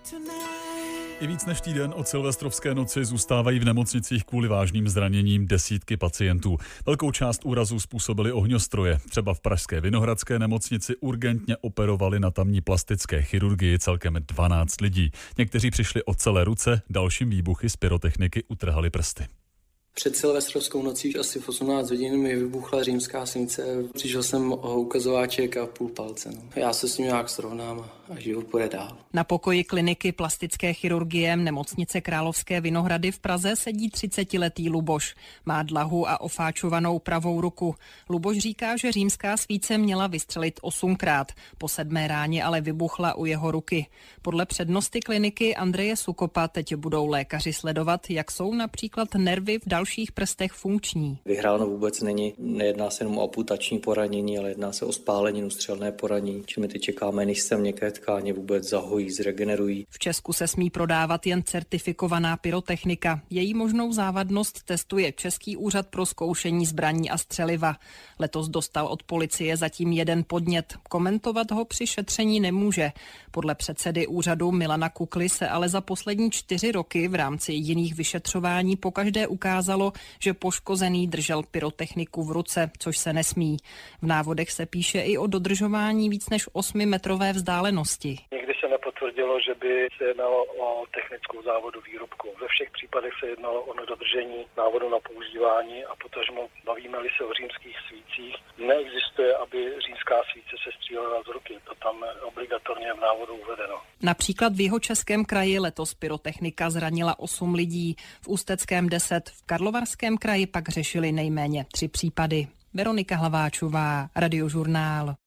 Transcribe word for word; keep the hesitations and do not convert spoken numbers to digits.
I víc než týden od silvestrovské noci zůstávají v nemocnicích kvůli vážným zraněním desítky pacientů. Velkou část úrazů způsobily ohňostroje. Třeba v pražské Vinohradské nemocnici urgentně operovali na tamní plastické chirurgii celkem dvanáct lidí. Někteří přišli o celé ruce, dalším výbuchy z pyrotechniky utrhali prsty. Před silvestrovskou nocí asi v osmnáct hodin mi vybuchla římská sinice. Přišel jsem o ukazováček a půl palce. No. Já se s ním nějak srovnám a život půjde dál. Na pokoji kliniky plastické chirurgie nemocnice Královské Vinohrady v Praze sedí třicetiletý Luboš. Má dlahu a ofáčovanou pravou ruku. Luboš říká, že římská svíce měla vystřelit osmkrát. Po sedmé ráně ale vybuchla u jeho ruky. Podle přednosty kliniky Andreje Sukopa teď budou lékaři sledovat, jak jsou například nervy v dalších prstech funkční. Vyhráno vůbec není, nejedná se jenom o amputační poranění, ale jedná se o spáleninu, střelné poranění, čím my teď čekáme, než se měkké tkáně vůbec zahojí, zregenerují. V Česku se smí prodávat jen certifikovaná pyrotechnika. Její možnou závadnost testuje Český úřad pro zkoušení zbraní a střeliva. Letos dostal od policie zatím jeden podnět. Komentovat ho při šetření nemůže. Podle předsedy úřadu Milana Kukly se ale za poslední čtyři roky v rámci jiných vyšetřování pokaždé ukázalo, že poškozený držel pyrotechniku v ruce, což se nesmí. V návodech se píše i o dodržování víc než osmimetrové vzdálenosti. Nikdy se nepotvrdilo, že by se jednalo o technickou závodu výrobku. Ve všech případech se jednalo o nedodržení návodu na používání a potažmo bavíme-li se o římských svících, neexistuje, aby římská svíce se střílela z ruky. To tam obligatorně v návodu uvedeno. Například v Jihočeském kraji letos pyrotechnika zranila osm lidí, v Ústeckém deset, v Karlovarském kraji pak řešili nejméně tři případy. Veronika Hlaváčová, Radiožurnál.